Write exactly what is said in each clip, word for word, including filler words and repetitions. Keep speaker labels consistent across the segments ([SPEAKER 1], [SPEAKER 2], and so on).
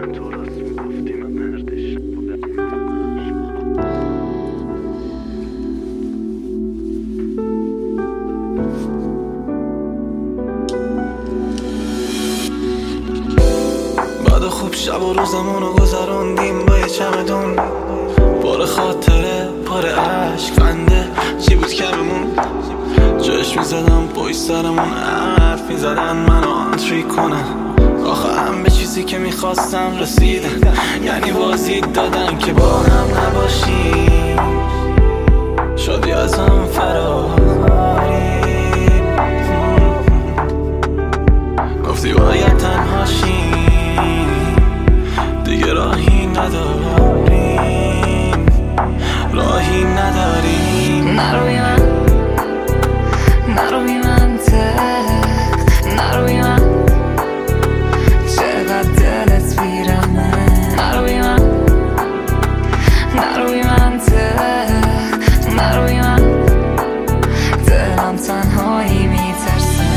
[SPEAKER 1] تو راست میگفتی من مردش نبودم.
[SPEAKER 2] بعد خوب شب و روزمونو گذروندیم با یه چمدون پر خاطره پر عشق خنده چی بود کممون جاش میزدم پای سرمون حرف میزدن منو آنتری کنن آخه هم به چیزی که میخواستم رسیدن یعنی بازی دادن که با هم نباشیم شادی ازم فراری گفتی باید تنهاشیم دیگه راهی نداریم راهی نداریم
[SPEAKER 3] نروی من نروی منطق نروی من چقدر دلت بیرمه نروی من نروی منطق نروی من دلم تنهایی میترسه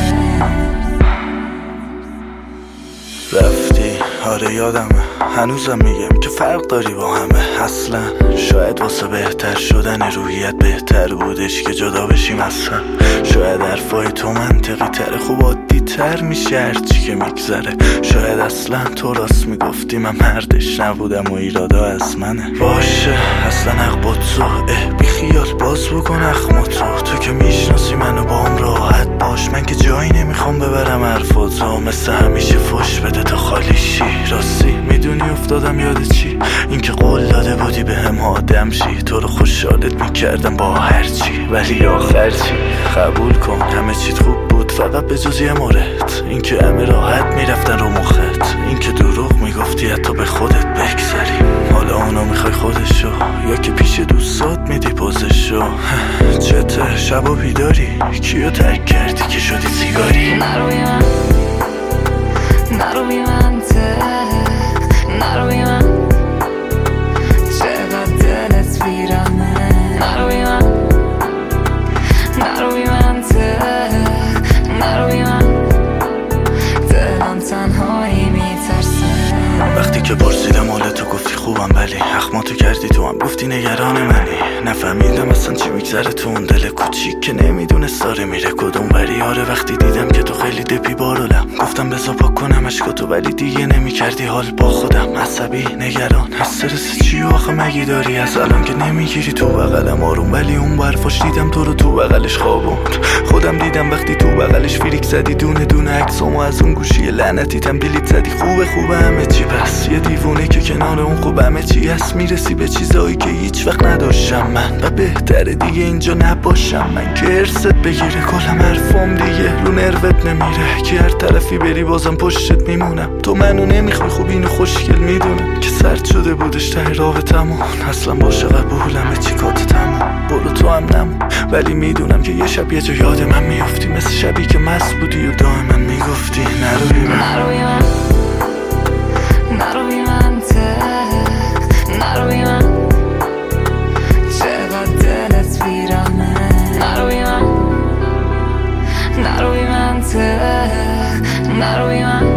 [SPEAKER 4] رفتی آره یادمه هنوزم میگم که فرق داری با همه اصلا شاید واسه بهتر شدن روحیت بهتر بودش که جدا بشیم اصلا شاید حرفای تو منطقی تر خوب عادی تر میشه هرچی که میگذره شاید اصلا تو راست میگفتی من مردش نبودم و ایرادا از منه باشه اصلا حق با تو اه بی خیال باز بکن اخماتو تو که میشناسی منو با هم راحت باش من که جایی نمیخوام ببرم حرفاتو مثل همیشه فش بده تا خالی شی راستی میدونی افتادم یاد چی اینکه قول داده بودی به هم آدم شی تو رو خوشحالت میکردم با هرچی ولی آخر چی قبول کن همه چیت خوب بود فقط به جز یه مورد اینکه همه راحت میرفتن رو مخت اینکه دروغ میگفتی حتی به خودت بگذری حالا اونو میخوای خودشو یا که پیش دوستات میدی پوزشو چته شب و بیداری کیو ترک کردی که شدی سیگاری
[SPEAKER 3] نروی من نروی منطق نروی من چقدر دلت بیرمه نروی من نروی منطق نروی من دلم تنهایی میترسه
[SPEAKER 4] وقتی که پرسیدم حالتو گفتی خوبم ولی اخماتو کردی تو هم گفتی نگران منی نفهمیدم اصلا چی میگذره تو اون دل کوچیک که نمیدونست داره میره کدوم ولی آره وقتی دیدم که تو خیلی دپی بارولم گفتم بذار پاک کنم اشکاتو ولی دیگه نمیکردی حال با خودم عصبی نگران استرس چی آخه مگی داری از الان که نمیگیری تو بغلم آروم ولی اون برفاش دیدم تو رو تو بغلش خوابوند خودم دیدم وقتی تو بغلش فریک زدی دونه دونه عکسامو از اون گوشی لعنتی تم دیلیت زدی خوبه خوبه همه چی بس یه دیوونه که کنار اون خوب همه چی هست میرسی به چیزایی که هیچ وقت نداشتم من و بهتره دیگه اینجا نباشم من که ارست بگیره کلم حرفام دیگه رو نروت نمیره که هر طرفی بری بازم پشتت میمونم تو منو نمیخوای خوب اینو خوشگل میدونم که سرد شده بودش ته رابطمون اصلا باشه قبولمه چی کات تموم برو تو هم نمون ولی میدونم که یه شب یه جا یاد من میافتی مثل شبی که مست بودی و دائما میگفتی نروی من
[SPEAKER 3] نروی من نروی منطق نروی من چقدر دلت بیرمه نروی من نروی منطق نروی من